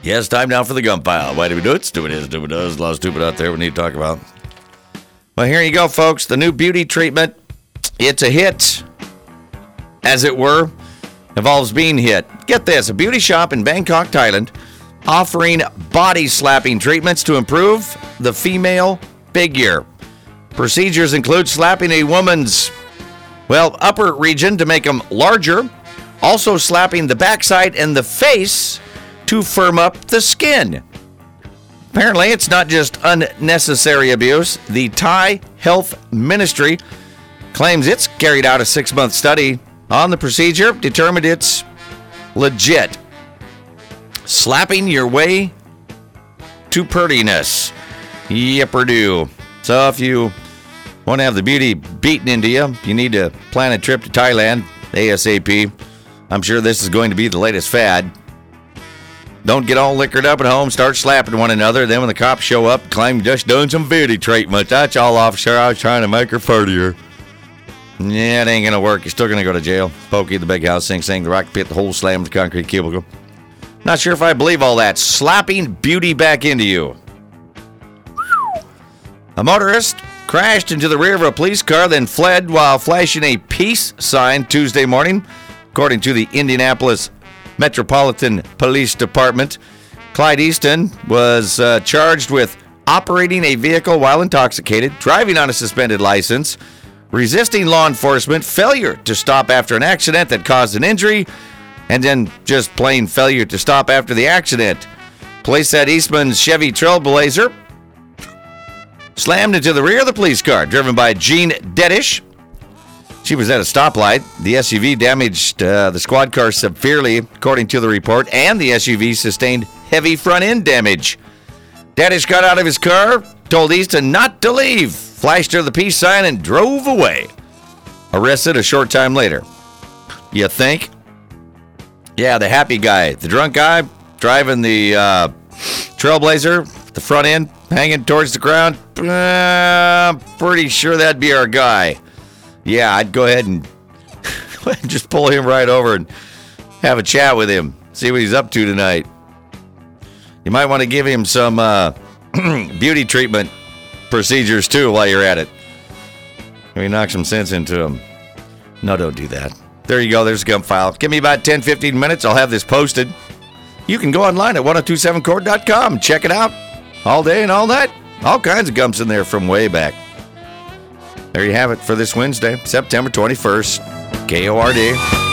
Yes, time now for the gum pile. Why do we do it? Stupid is, stupid does. A lot of stupid out there we need to talk about. Well, here you go, folks. The new beauty treatment. It's a hit, as it were. Involves being hit. Get this. A beauty shop in Bangkok, Thailand, offering body slapping treatments to improve the female figure. Procedures include slapping a woman's, upper region to make them larger. Also slapping the backside and the face to firm up the skin. Apparently, it's not just unnecessary abuse. The Thai Health Ministry claims it's carried out a 6-month study on the procedure, determined it's legit. Slapping your way to prettiness. Yipper-do. So if you want to have the beauty beaten into you, you need to plan a trip to Thailand ASAP. I'm sure this is going to be the latest fad. Don't get all liquored up at home, start slapping one another. Then when the cops show up, claim just doing some beauty treatment. That's all, officer. I was trying to make her prettier. Yeah, it ain't going to work. You're still going to go to jail. Pokey, the big house, Sing Sing, the rock pit, the whole slam, the concrete cubicle. Not sure if I believe all that. Slapping beauty back into you. A motorist crashed into the rear of a police car, then fled while flashing a peace sign Tuesday morning, according to the Indianapolis Metropolitan Police Department. Clyde Easton was charged with operating a vehicle while intoxicated, driving on a suspended license, resisting law enforcement, failure to stop after an accident that caused an injury, and then just plain failure to stop after the accident. Police said Eastman's Chevy Trailblazer slammed into the rear of the police car, driven by Jean Dedish. She was at a stoplight. The SUV damaged the squad car severely, according to the report, and the SUV sustained heavy front-end damage. Dedish got out of his car, told Easton not to leave, flashed her the peace sign, and drove away. Arrested a short time later. You think? Yeah, the happy guy, the drunk guy, driving the Trailblazer, the front end hanging towards the ground. Pretty sure that'd be our guy. Yeah, I'd go ahead and just pull him right over and have a chat with him. See what he's up to tonight. You might want to give him some beauty treatment procedures, too, while you're at it. Maybe knock some sense into him. No, don't do that. There you go. There's a gum file. Give me about 10, 15 minutes. I'll have this posted. You can go online at 1027cord.com. Check it out. All day and all night. All kinds of gums in there from way back. There you have it for this Wednesday, September 21st. KORD.